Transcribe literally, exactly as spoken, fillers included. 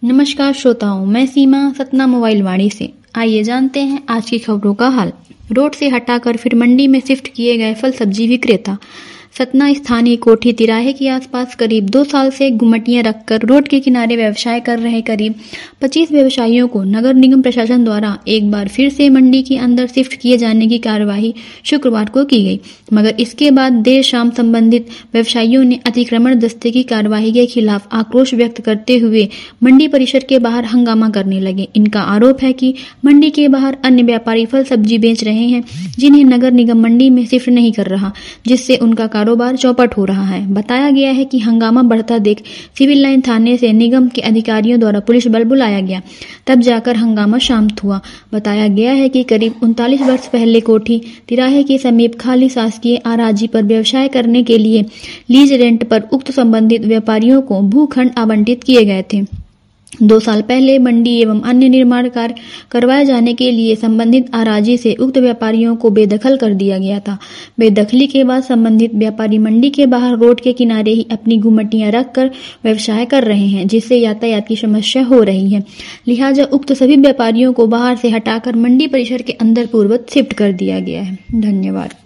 नमस्कार श्रोताओं, मैं सीमा सतना मोबाइल वाणी से। आइए जानते हैं आज की खबरों का हाल। रोड से हटाकर फिर मंडी में शिफ्ट किए गए फल सब्जी विक्रेता। सतना स्थानीय कोठी तिराहे के आसपास करीब दो साल से गुमटियां रखकर रोड के किनारे व्यवसाय कर रहे करीब पच्चीस व्यवसायियों को नगर निगम प्रशासन द्वारा एक बार फिर से मंडी के अंदर शिफ्ट किए जाने की कार्यवाही शुक्रवार को की गई, मगर इसके बाद देर शाम संबंधित व्यवसायियों ने अतिक्रमण दस्ते की कार्यवाही के खिलाफ आक्रोश व्यक्त करते हुए मंडी परिसर के बाहर हंगामा करने लगे। इनका आरोप है कि मंडी के बाहर अन्य व्यापारी फल सब्जी बेच रहे हैं, जिन्हें नगर निगम मंडी में शिफ्ट नहीं कर रहा, जिससे उनका कारोबार चौपट हो रहा है। बताया गया है कि हंगामा बढ़ता देख सिविल लाइन थाने से निगम के अधिकारियों द्वारा पुलिस बल बुलाया गया, तब जाकर हंगामा शांत हुआ। बताया गया है कि करीब उनतालीस वर्ष पहले कोठी तिराहे के समीप खाली शासकीय आराजी पर व्यवसाय करने के लिए लीज रेंट पर उक्त संबंधित व्यापारियों को भूखंड आवंटित किए गए थे। दो साल पहले मंडी एवं अन्य निर्माण कार्य करवाए जाने के लिए संबंधित आराजी से उक्त व्यापारियों को बेदखल कर दिया गया था। बेदखली के बाद संबंधित व्यापारी मंडी के बाहर रोड के किनारे ही अपनी गुमटियां रखकर व्यवसाय कर रहे हैं, जिससे यातायात की समस्या हो रही है। लिहाजा उक्त सभी व्यापारियों को बाहर से हटाकर मंडी परिसर के अंदर पूर्ववत शिफ्ट कर दिया गया है। धन्यवाद।